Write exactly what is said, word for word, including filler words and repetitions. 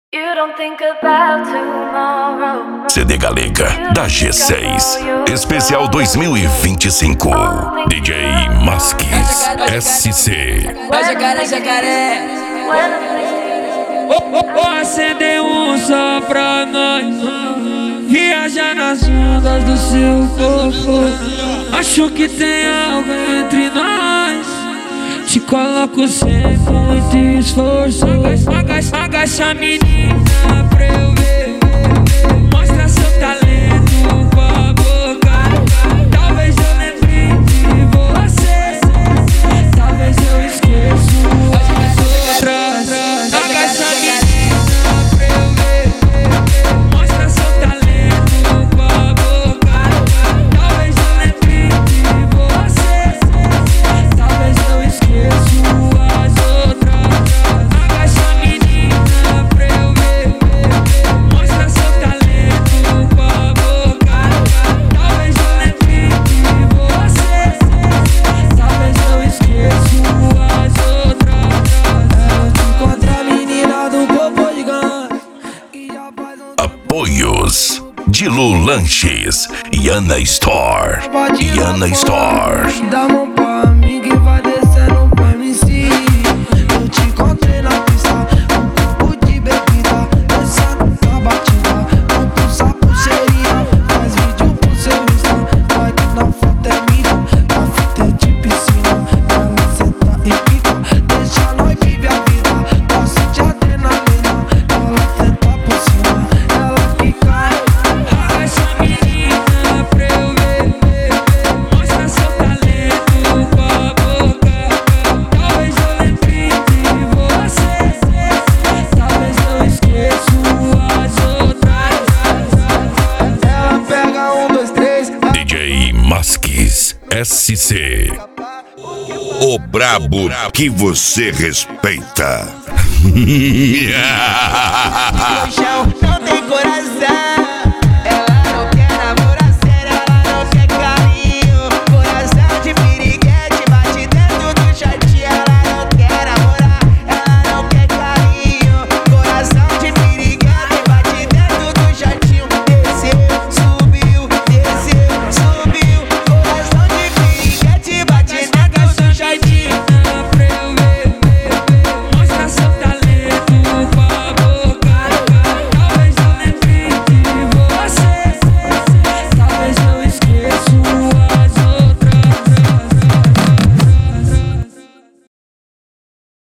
You don't think about tomorrow. C D Galega da G seis, especial dois mil e vinte e cinco. D J Masques S C. Vai jacaré, jacaré. Vou acender um só pra nós. Viajar nas ondas do seu corpo. Acho que tem algo entre nós. Te coloco sem muito esforço. Agacha, agacha, menina, pra eu ver. Mostra seu talento com a boca. Talvez eu lembre de você. Talvez eu esqueça as outras. Agacha, menina, pra eu ver. Mostra seu talento com a boca. Talvez eu lembre de você. Talvez eu esqueça as outras. Agacha, menina, pra eu ver. Mostra seu talento com a boca. Talvez eu lembre de você. Talvez eu esqueça as outras. Eu te encontro a menina do Popô Gigante. Apoios: Dilu Lanches, Yana Store, Yana Store. Dá mão pra mim que vai descendo pro M C. Eu te encontrei na pista, um copo de bebida, descendo na batida, com tu sapo cheirinha. Faz vídeo pro seu Insta, vai que na foto é minha, na fita é de piscina. Ela senta e pica, deixa nós vive a vida, posso de adrenalina. Ela senta por cima, ela fica. Agacha, menina, pra eu ver. Mostra seu talento com a boca. Talvez eu lembre de você. Talvez eu esqueça as outras. Ela pega um, dois, três. D J Masques S C. O brabo que você respeita. No chão, não tem coração.